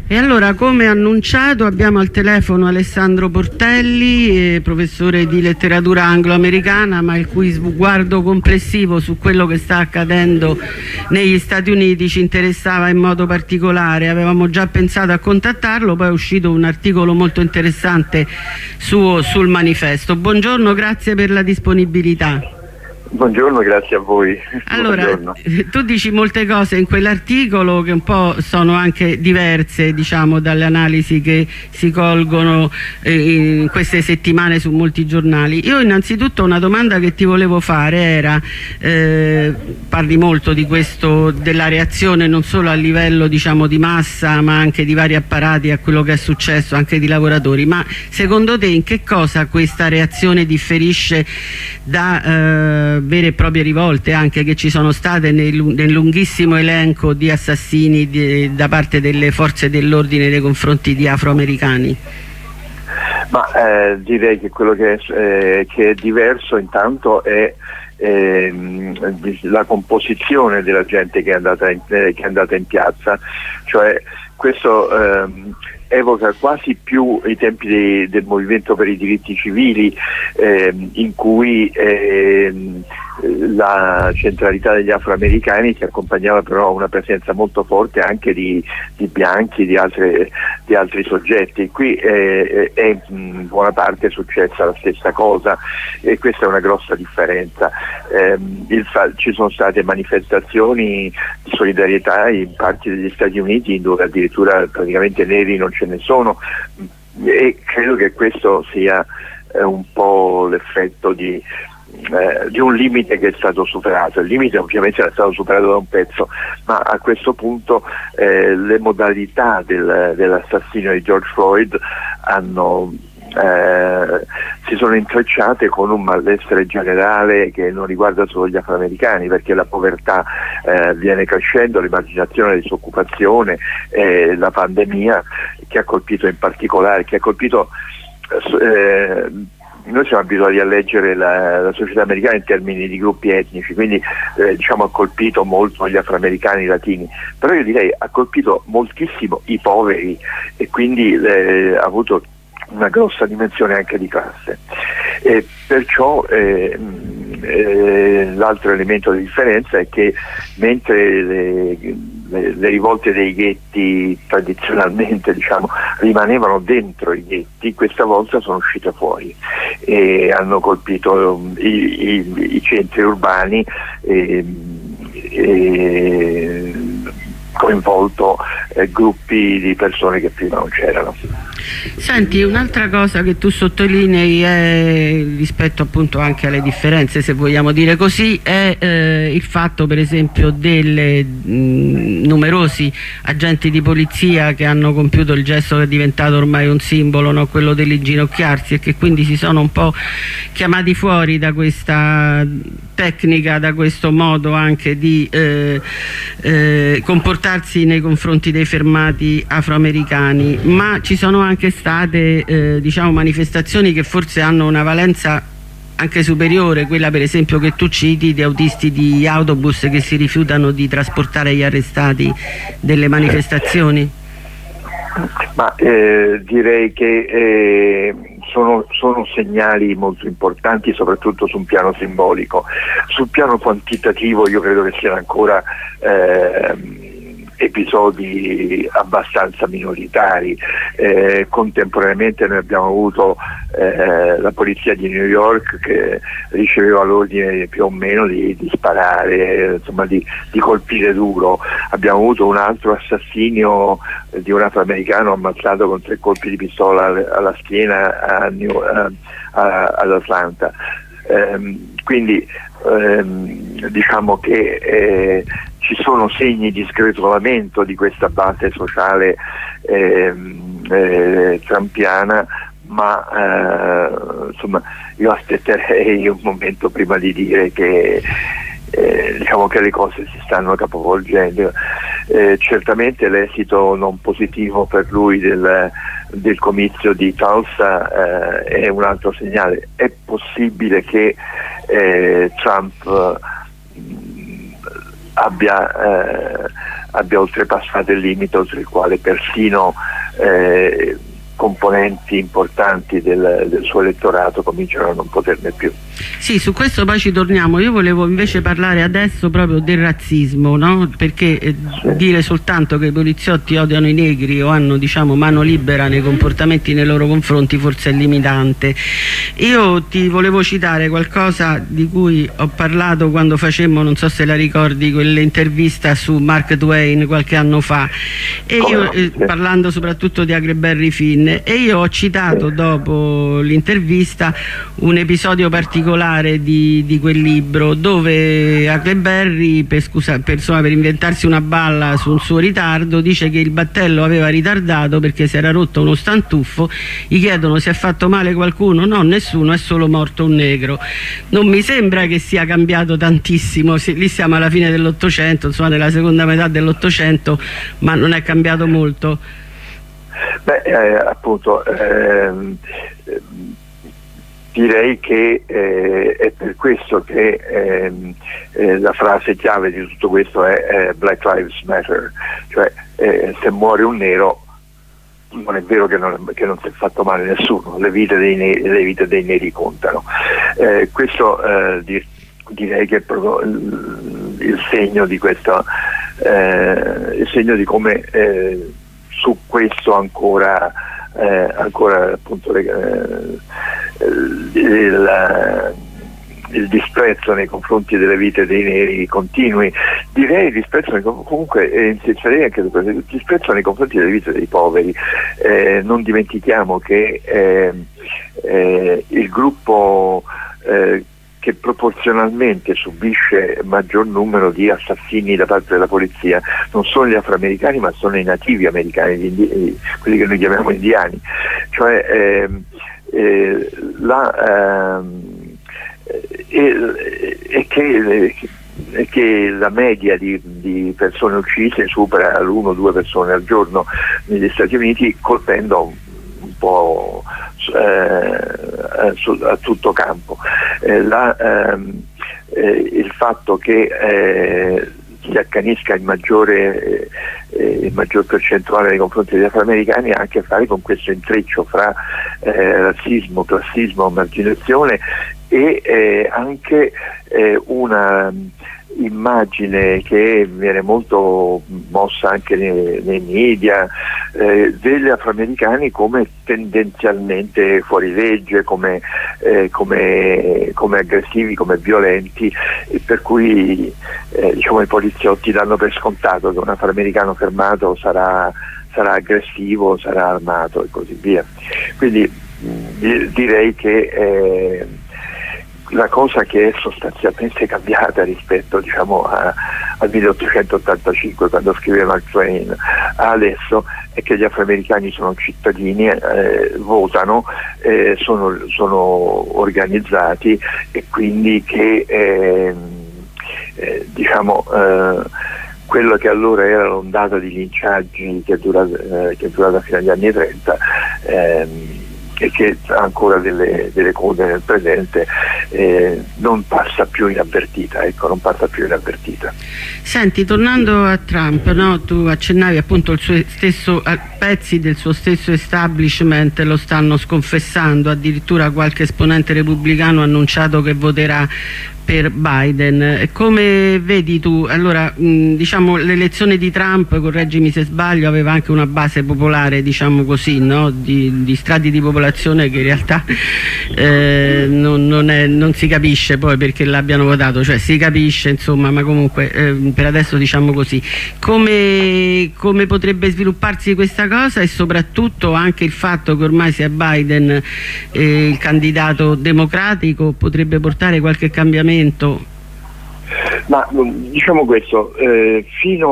E allora, come annunciato, abbiamo al telefono Alessandro Portelli, professore di letteratura anglo-americana, ma il cui sguardo complessivo su quello che sta accadendo negli Stati Uniti ci interessava in modo particolare. Avevamo già pensato a contattarlo, poi è uscito un articolo molto interessante sul Manifesto. Buongiorno, grazie per la disponibilità. Buongiorno, grazie a voi. Allora, buongiorno. Tu dici molte cose in quell'articolo che un po' sono anche diverse, diciamo, dalle analisi che si colgono in queste settimane su molti giornali. Io innanzitutto una domanda che ti volevo fare era, parli molto di questo, della reazione non solo a livello, diciamo, di massa, ma anche di vari apparati a quello che è successo, anche di lavoratori, ma secondo te in che cosa questa reazione differisce da vere e proprie rivolte anche che ci sono state nel lunghissimo elenco di assassini da parte delle forze dell'ordine nei confronti di afroamericani? Ma direi che quello che è diverso intanto è la composizione della gente che è andata in piazza, cioè questo evoca quasi più i tempi del movimento per i diritti civili, in cui la centralità degli afroamericani si accompagnava però a una presenza molto forte anche di bianchi, di altri soggetti. Qui è in buona parte successa la stessa cosa, e questa è una grossa differenza. Ci sono state manifestazioni di solidarietà in parti degli Stati Uniti dove addirittura praticamente neri non ce ne sono, e credo che questo sia un po' l'effetto di un limite che è stato superato. Il limite ovviamente era stato superato da un pezzo, ma a questo punto le modalità dell'assassinio di George Floyd si sono intrecciate con un malessere generale che non riguarda solo gli afroamericani, perché la povertà viene crescendo, l'emarginazione, la disoccupazione, la pandemia che ha colpito in particolare, noi siamo abituati a leggere la società americana in termini di gruppi etnici, quindi diciamo ha colpito molto gli afroamericani, i latini, però io direi ha colpito moltissimo i poveri, e quindi ha avuto una grossa dimensione anche di classe. E perciò l'altro elemento di differenza è che mentre le rivolte dei ghetti tradizionalmente, diciamo, rimanevano dentro i ghetti, questa volta sono uscite fuori e hanno colpito i centri urbani e coinvolto gruppi di persone che prima non c'erano. Senti, un'altra cosa che tu sottolinei è, rispetto appunto anche alle differenze, se vogliamo dire così, è il fatto per esempio delle numerosi agenti di polizia che hanno compiuto il gesto che è diventato ormai un simbolo, no? Quello dell'inginocchiarsi, e che quindi si sono un po' chiamati fuori da questa tecnica, da questo modo anche di comportarsi nei confronti dei fermati afroamericani. Ma ci sono anche state diciamo manifestazioni che forse hanno una valenza anche superiore, quella per esempio che tu citi di autisti di autobus che si rifiutano di trasportare gli arrestati delle manifestazioni. Ma direi che sono segnali molto importanti, soprattutto su un piano simbolico. Sul piano quantitativo io credo che siano ancora episodi abbastanza minoritari. Contemporaneamente noi abbiamo avuto la polizia di New York che riceveva l'ordine più o meno di sparare, insomma di colpire duro. Abbiamo avuto un altro assassinio di un afroamericano ammazzato con 3 colpi di pistola alla schiena ad Atlanta. Quindi diciamo che ci sono segni di sgretolamento di questa base sociale trumpiana, ma insomma io aspetterei un momento prima di dire che diciamo che le cose si stanno capovolgendo. Certamente l'esito non positivo per lui del comizio di Tulsa è un altro segnale. È possibile che Trump abbia abbia oltrepassato il limite oltre il quale persino componenti importanti del suo elettorato cominciano a non poterne più. Sì, su questo poi ci torniamo. Io volevo invece parlare adesso proprio del razzismo, no? Perché Sì. dire soltanto che i poliziotti odiano i negri o hanno, diciamo, mano libera nei comportamenti nei loro confronti forse è limitante. Io ti volevo citare qualcosa di cui ho parlato quando facemmo, non so se la ricordi, quell'intervista su Mark Twain qualche anno fa, e io parlando soprattutto di Huckleberry Finn, e io ho citato dopo l'intervista un episodio particolare di quel libro, dove Huckleberry per inventarsi una balla su un suo ritardo dice che il battello aveva ritardato perché si era rotto uno stantuffo. Gli chiedono: si è fatto male qualcuno? No, nessuno, è solo morto un negro. Non mi sembra che sia cambiato tantissimo, lì siamo alla fine dell'Ottocento, insomma nella seconda metà dell'Ottocento, ma non è cambiato molto. Appunto, direi che è per questo che la frase chiave di tutto questo è Black Lives Matter, cioè se muore un nero non è vero che non si è fatto male nessuno, le vite dei neri contano. Questo direi che è proprio il segno di questo, il segno di come su questo ancora appunto il disprezzo nei confronti delle vite dei neri continui. Direi il disprezzo comunque, insisterei anche il disprezzo nei confronti delle vite dei poveri. Non dimentichiamo che il gruppo che proporzionalmente subisce maggior numero di assassini da parte della polizia non sono gli afroamericani, ma sono i nativi americani, quelli che noi chiamiamo indiani, cioè che la media di persone uccise supera l'1 o 2 persone al giorno negli Stati Uniti, colpendo un po' a tutto campo. Il fatto che si accanisca in maggior percentuale nei confronti degli afroamericani ha a che fare con questo intreccio fra razzismo, classismo, marginazione e anche una immagine che viene molto mossa anche nei media degli afroamericani come tendenzialmente fuori legge, come aggressivi, come violenti, e per cui diciamo i poliziotti danno per scontato che un afroamericano fermato sarà aggressivo, sarà armato e così via. Quindi direi che la cosa che è sostanzialmente cambiata rispetto, diciamo, al 1885, quando scrive Mark Twain, adesso, è che gli afroamericani sono cittadini, votano, sono organizzati, e quindi che diciamo quello che allora era l'ondata di linciaggi che è durata fino agli anni 30 e che ha ancora delle code nel presente, non passa più inavvertita, non passa più inavvertita. Senti, tornando a Trump, no? Tu accennavi appunto il suo stesso, pezzi del suo stesso establishment lo stanno sconfessando, addirittura qualche esponente repubblicano ha annunciato che voterà per Biden. Come vedi tu? Allora, diciamo, l'elezione di Trump, correggimi se sbaglio, aveva anche una base popolare, diciamo così, no? di strati di popolazione che in realtà non si capisce poi perché l'abbiano votato, cioè si capisce insomma, ma comunque per adesso diciamo così. Come potrebbe svilupparsi questa cosa, e soprattutto anche il fatto che ormai sia Biden il candidato democratico potrebbe portare qualche cambiamento? Ma diciamo questo, fino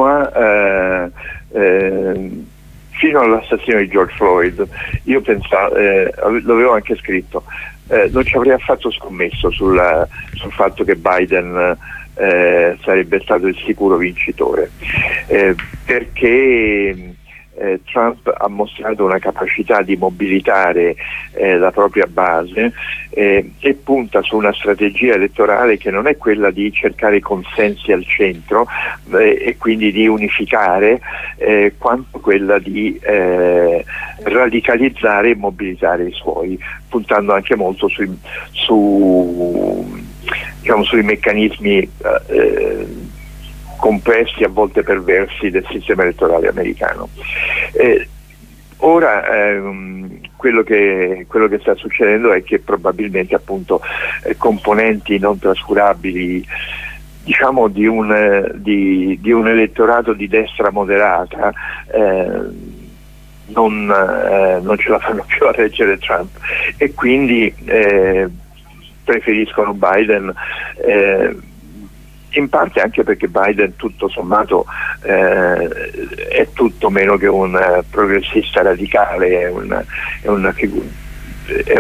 all'assassino di George Floyd io pensavo, l'avevo anche scritto, non ci avrei affatto scommesso sul fatto che Biden sarebbe stato il sicuro vincitore, perché Trump ha mostrato una capacità di mobilitare la propria base e punta su una strategia elettorale che non è quella di cercare consensi al centro e quindi di unificare, quanto quella di radicalizzare e mobilitare i suoi, puntando anche molto sui meccanismi complessi, a volte perversi, del sistema elettorale americano. Ora quello che sta succedendo è che probabilmente appunto componenti non trascurabili, diciamo, di un elettorato di destra moderata non ce la fanno più a reggere Trump e quindi preferiscono Biden, in parte anche perché Biden tutto sommato è tutto meno che un progressista radicale, è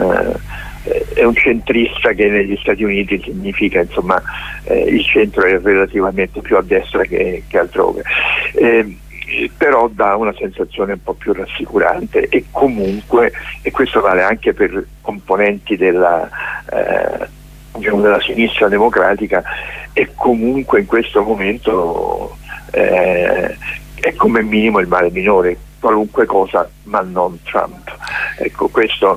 un centrista che negli Stati Uniti significa, insomma, il centro è relativamente più a destra che altrove. Però dà una sensazione un po' più rassicurante e comunque, e questo vale anche per componenti della sinistra democratica, e comunque in questo momento è come minimo il male minore, qualunque cosa ma non Trump. Ecco, questo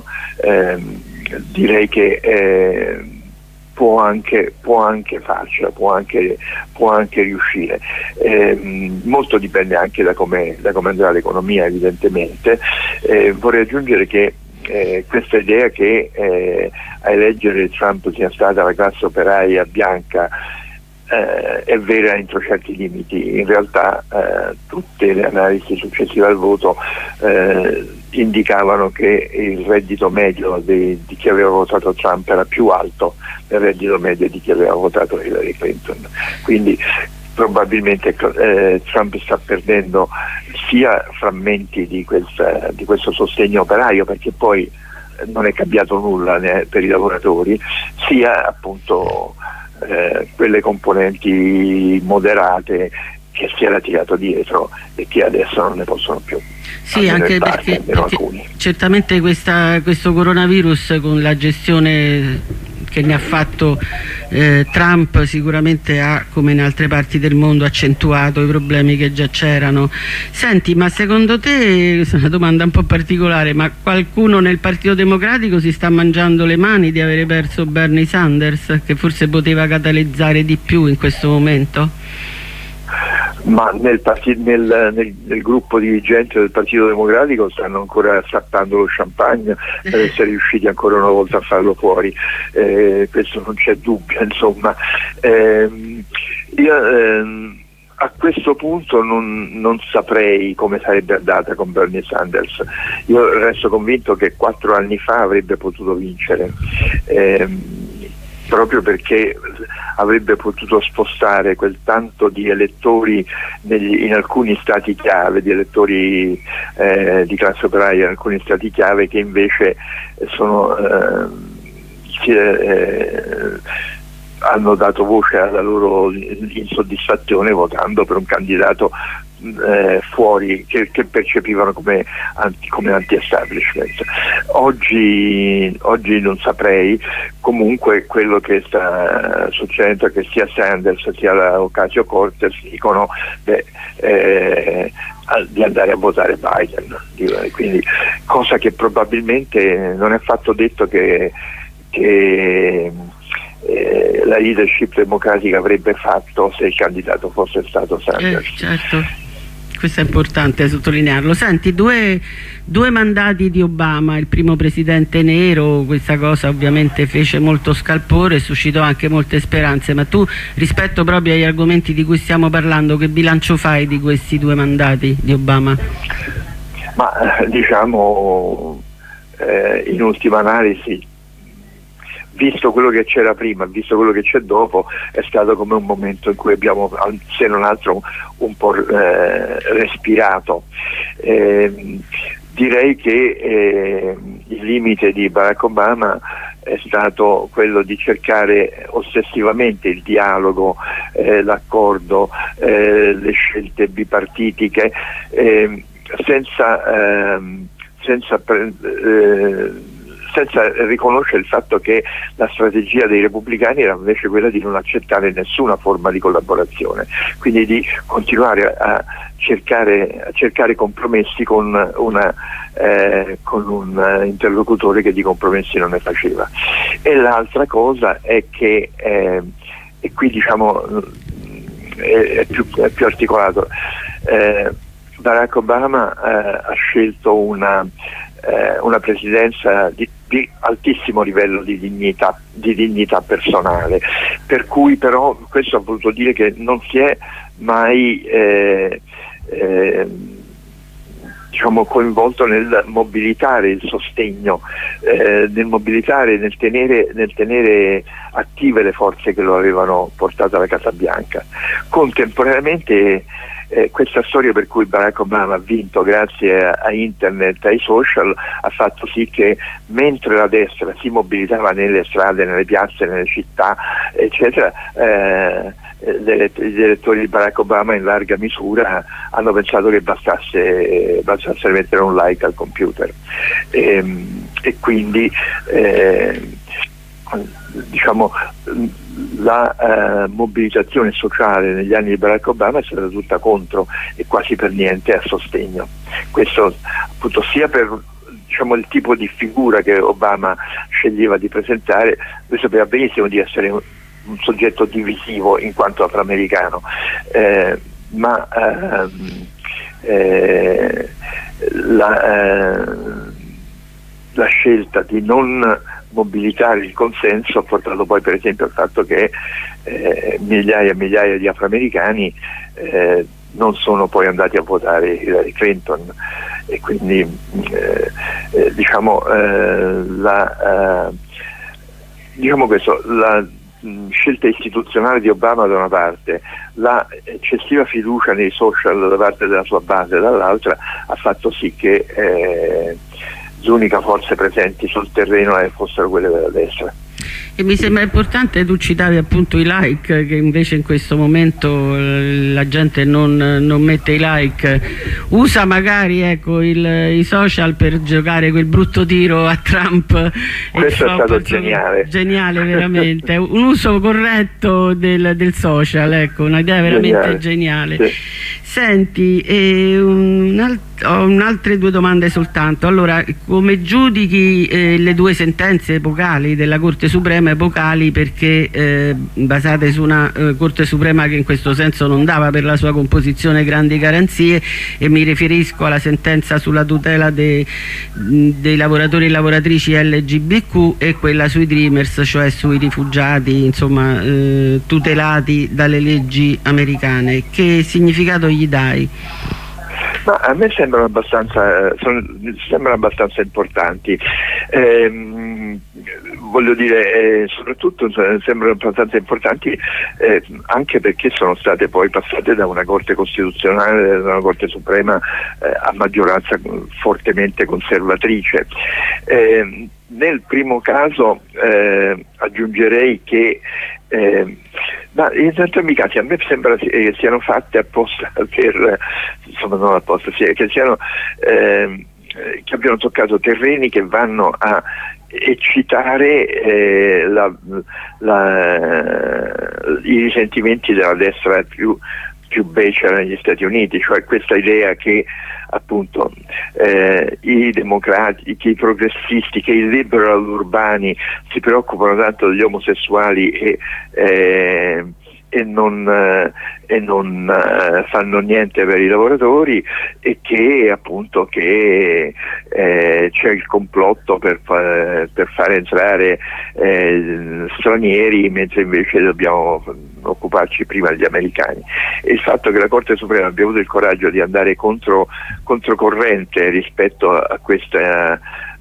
direi che può anche farcela, può anche riuscire. Molto dipende anche da come andrà l'economia, evidentemente. Vorrei aggiungere che questa idea che a eleggere Trump sia stata la classe operaia bianca è vera entro certi limiti. In realtà tutte le analisi successive al voto indicavano che il reddito medio di chi aveva votato Trump era più alto del reddito medio di chi aveva votato Hillary Clinton. Quindi probabilmente Trump sta perdendo sia frammenti di questo sostegno operaio, perché poi non è cambiato nulla per i lavoratori, sia appunto quelle componenti moderate che si era tirato dietro e che adesso non ne possono più. Sì, anche perché certamente questo coronavirus, con la gestione che ne ha fatto Trump, sicuramente ha, come in altre parti del mondo, accentuato i problemi che già c'erano. Senti, ma secondo te, questa è una domanda un po' particolare, ma qualcuno nel Partito Democratico si sta mangiando le mani di avere perso Bernie Sanders, che forse poteva catalizzare di più in questo momento? Ma nel gruppo dirigente del Partito Democratico stanno ancora sappando lo champagne per essere riusciti ancora una volta a farlo fuori, questo non c'è dubbio, insomma. A questo punto non saprei come sarebbe andata con Bernie Sanders. Io resto convinto che 4 anni fa avrebbe potuto vincere, proprio perché avrebbe potuto spostare quel tanto di elettori in alcuni stati chiave, di elettori di classe operaia in alcuni stati chiave, che invece hanno dato voce alla loro insoddisfazione votando per un candidato fuori, che percepivano come anti-establishment. Oggi non saprei. Comunque quello che sta succedendo è che sia Sanders sia Ocasio-Cortez dicono di andare a votare Biden, quindi cosa che probabilmente non è affatto detto che la leadership democratica avrebbe fatto se il candidato fosse stato Sanders. Certo, questo è importante sottolinearlo. Senti, due mandati di Obama, il primo presidente nero, questa cosa ovviamente fece molto scalpore e suscitò anche molte speranze, ma tu, rispetto proprio agli argomenti di cui stiamo parlando, che bilancio fai di questi 2 mandati di Obama? Ma diciamo, in ultima analisi, visto quello che c'era prima, visto quello che c'è dopo, è stato come un momento in cui abbiamo, se non altro, un po' respirato. Direi che il limite di Barack Obama è stato quello di cercare ossessivamente il dialogo, l'accordo, le scelte bipartitiche, senza riconoscere il fatto che la strategia dei repubblicani era invece quella di non accettare nessuna forma di collaborazione, quindi di continuare a cercare compromessi con un interlocutore che di compromessi non ne faceva. E l'altra cosa è che, e qui diciamo è più articolato, Barack Obama ha scelto una presidenza di altissimo livello di dignità personale, per cui però questo ha voluto dire che non si è mai diciamo coinvolto nel mobilitare il sostegno, nel tenere attive le forze che lo avevano portato alla Casa Bianca. Contemporaneamente questa storia per cui Barack Obama ha vinto grazie a internet, ai social, ha fatto sì che mentre la destra si mobilitava nelle strade, nelle piazze, nelle città, eccetera, gli elettori di Barack Obama in larga misura hanno pensato che bastasse mettere un like al computer, e quindi diciamo la mobilitazione sociale negli anni di Barack Obama è stata tutta contro e quasi per niente a sostegno. Questo appunto sia per il tipo di figura che Obama sceglieva di presentare. Lui sapeva benissimo di essere un soggetto divisivo in quanto afroamericano, ma la scelta di non mobilitare il consenso ha portato poi per esempio al fatto che migliaia e migliaia di afroamericani non sono poi andati a votare Hillary Clinton, e quindi la scelta istituzionale di Obama da una parte, la eccessiva fiducia nei social da parte della sua base dall'altra, ha fatto sì che le uniche forze presenti sul terreno fossero quelle della destra. E mi sembra importante, tu citavi appunto i like, che invece in questo momento la gente non mette i like, usa magari i social per giocare quel brutto tiro a Trump. Questo è stato geniale. Geniale veramente, un uso corretto del social, ecco, un'idea veramente geniale. Sì. Senti, ho altre due domande soltanto. Allora, come giudichi le due sentenze epocali della Corte Suprema, epocali perché basate su una Corte Suprema che in questo senso non dava per la sua composizione grandi garanzie, e mi riferisco alla sentenza sulla tutela dei lavoratori e lavoratrici LGBTQ e quella sui Dreamers, cioè sui rifugiati, insomma, tutelati dalle leggi americane. Che significato gli dai? Ma a me sembrano abbastanza importanti, voglio dire, soprattutto sembrano abbastanza importanti anche perché sono state poi passate da una Corte Costituzionale, da una Corte Suprema a maggioranza fortemente conservatrice. Nel primo caso aggiungerei che ma in entrambi i casi a me sembra che siano fatte apposta per, insomma non apposta, che abbiano toccato terreni che vanno a eccitare i risentimenti della destra più becera negli Stati Uniti, cioè questa idea che appunto i democratici, che i progressisti, che i liberal urbani si preoccupano tanto degli omosessuali e non fanno niente per i lavoratori, e che appunto c'è il complotto per far entrare stranieri, mentre invece dobbiamo occuparci prima degli americani. E il fatto che la Corte Suprema abbia avuto il coraggio di andare controcorrente rispetto a questa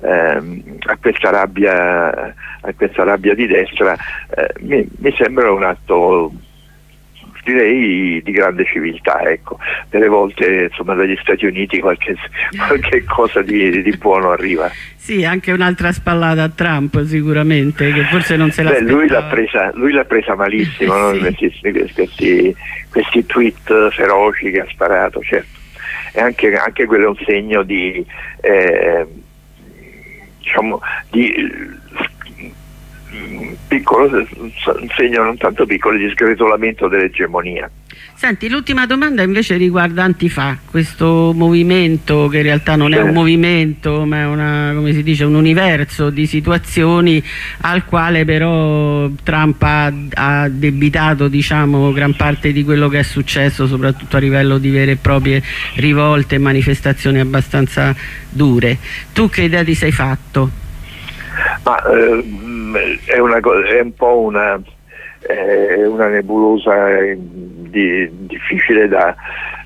rabbia di destra mi sembra un atto, direi, di grande civiltà, ecco. Delle volte insomma dagli Stati Uniti qualche cosa di buono arriva. Sì, anche un'altra spallata a Trump sicuramente, che forse non se l'aspettava. Lui l'ha presa malissimo, no? Questi tweet feroci che ha sparato, certo. e anche quello è un segno di diciamo piccolo, un segno non tanto piccolo di sgretolamento dell'egemonia. Senti, l'ultima domanda invece riguarda Antifa, questo movimento che in realtà non è un movimento ma è come si dice, un universo di situazioni al quale però Trump ha addebitato, diciamo, gran parte di quello che è successo, soprattutto a livello di vere e proprie rivolte e manifestazioni abbastanza dure. Tu che idea ti sei fatto? Ma è un po' una nebulosa difficile da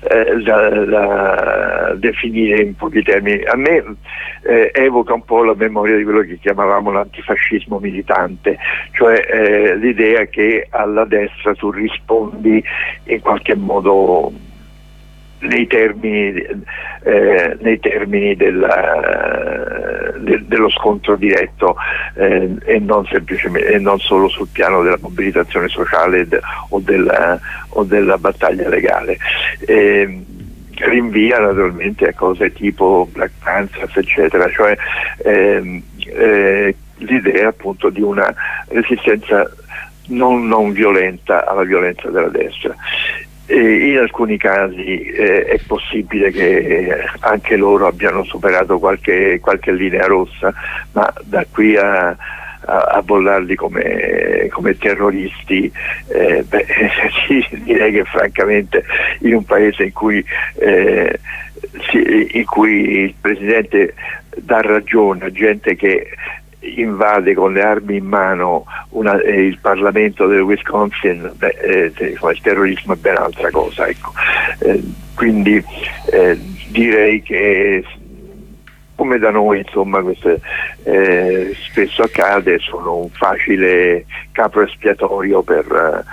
definire in pochi termini. A me evoca un po' la memoria di quello che chiamavamo l'antifascismo militante, cioè l'idea che alla destra tu rispondi in qualche modo nei termini dello scontro diretto e non semplicemente, e non solo sul piano della mobilitazione sociale o della battaglia legale. Rinvia naturalmente a cose tipo Black Panthers eccetera, cioè l'idea appunto di una resistenza non violenta alla violenza della destra. In alcuni casi è possibile che anche loro abbiano superato qualche linea rossa, ma da qui a bollarli come terroristi, direi che francamente in un paese in cui il Presidente dà ragione a gente che invade con le armi in mano il Parlamento del Wisconsin, il terrorismo è ben altra cosa, ecco. Quindi direi che come da noi, insomma, questo spesso accade, sono un facile capro espiatorio per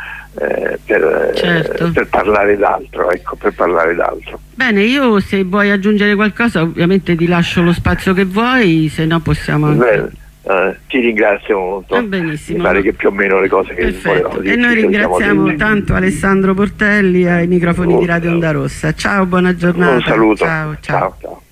parlare d'altro, ecco, per parlare d'altro. Bene, io se vuoi aggiungere qualcosa ovviamente ti lascio lo spazio che vuoi, se no possiamo anche... ti ringrazio molto. Benissimo. Mi pare che più o meno le cose che volevamo dire. E noi ringraziamo tanto Alessandro Portelli ai microfoni di Radio Onda Rossa. Ciao, buona giornata. Un saluto. Ciao. Ciao.